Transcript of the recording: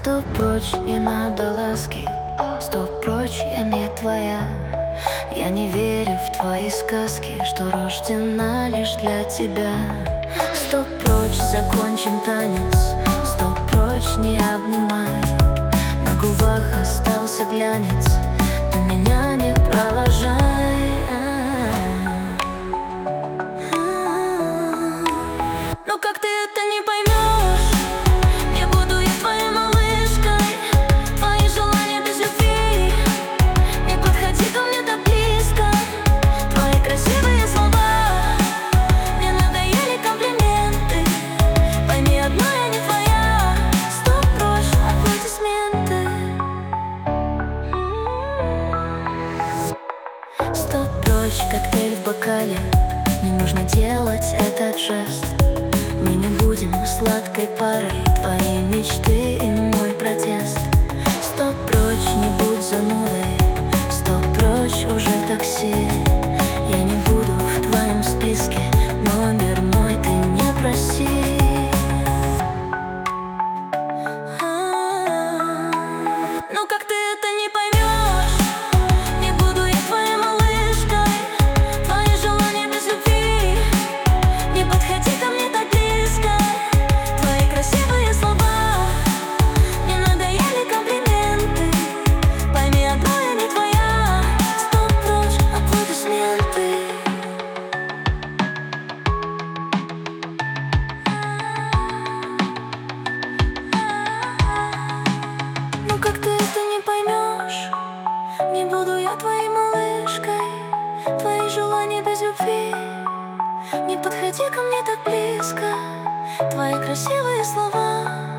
Стоп, прочь, не надо ласки. Стоп, прочь, я не твоя. Я не верю в твои сказки, что рождена лишь для тебя. Стоп, прочь, закончим танец. Стоп, прочь, не обнимай. На губах остался глянец, ты меня не провожай. Но как ты это не поймешь? Не буду я твоей малышкой. Твои желания без любви. Не подходи ко мне так близко. Твои красивые слова мне надоели комплименты. Пойми одно, я не твоя. Стоп, прочь, аплодисменты. Стоп, прочь, коктейль в бокале. Не нужно делать этот жест. Мы не будем сладкой парой, твои мечты и мой протест. Стоп, прочь, не будь занудой. Стоп, прочь, уже такси. Я не буду в твоем списке, номер мой ты не проси. Ну как ты это не поймешь? Не буду я твоей малышкой. Твои желания без любви. Не подходи ко мне так близко. Твои красивые слова мне надоели комплименты. Пойми одно, я не твоя. Стоп, прочь, аплодисменты. Ну как ты это не поймешь? Не буду я твоей малышкой. Твои желания без любви. Не подходи ко мне так близко. Твои красивые слова